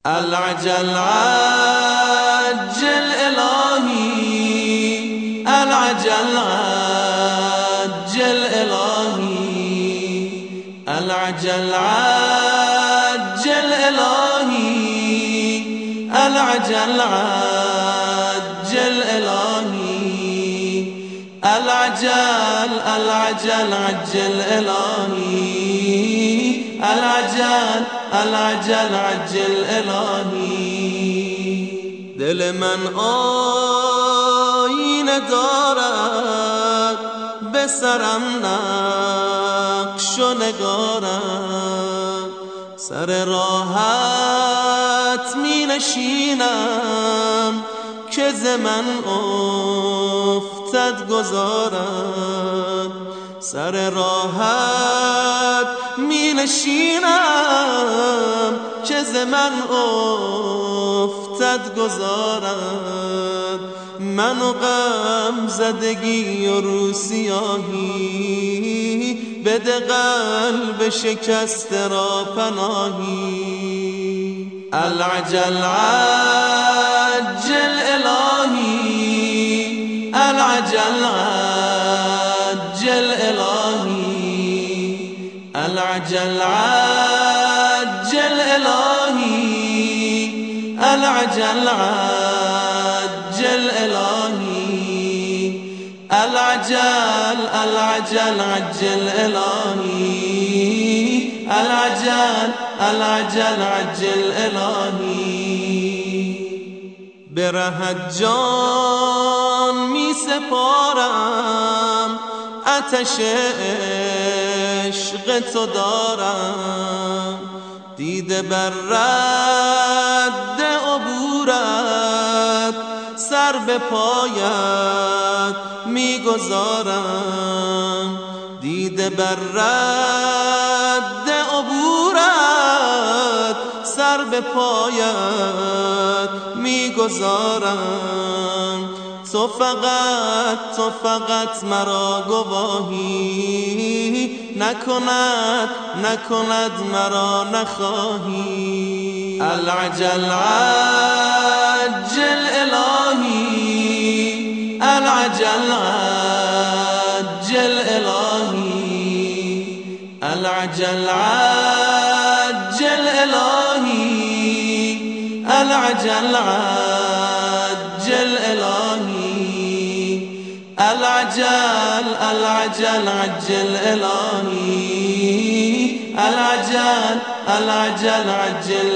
العجل عجل إلهي، العجل عجل إلهي، العجل عجل إلهي، العجل عجل إلهي، العجل العجل عجل إلهي، العجل العجل عجل إلهی. دل من آینه دارد، به سرم نقش و نگارد، سر راحت می نشینم که ز من افتد گذارد، سر راحت می نشینم که ز من افتد گذارد، من و غم زدگی و رو سیاهی، بده قلب شکسته را پناهی. العجل عجل إلهي، العجل عجل إلهي، العجل عجل إلهي، العجل عجل إلهي، العجل العجل عجل إلهي، العجل العجل عجل إلهي. برهت جان می سپارم، آتش عشق تو دارم، دیده بر رد عبورت، سر به پایت می گذارم، دیده بر رد عبورت، سر به پایت می گذارم. تو فقط مرا گواهی، نکند مرا نخواهی. العجل عجل إلهي، العجل عجل إلهي، العجل عجل إلهي، العجل عجل إلهي، العجل العجل عجل إلهي، العجل العجل عجل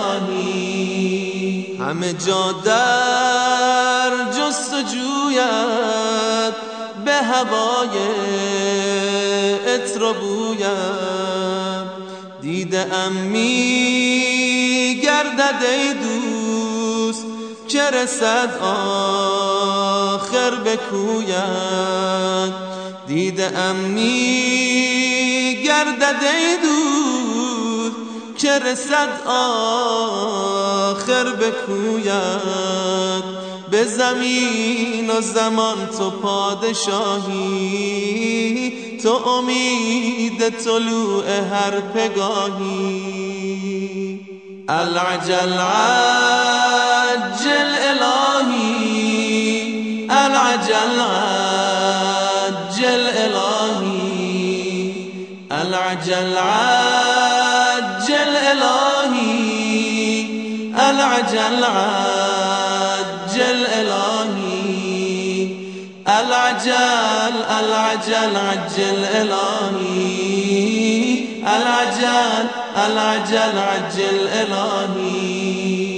إلهي. همه جا در جستجویت، به هوای عطر و بویت، دیده ام می گردد ای دوست، که رسد آخر به کویت، دیده ام می گردد ای دوست، که رسد آخر به کویت. به زمین و زمان تو پادشاهی، تو امید طلوع هر پگاهی. العجل عجل إلهي، العجل عجل إلهي، العجل عجل إلهي، العجل عجل إلهي، العجل العجل عجل إلهي، العجل العجل عجل إلهي.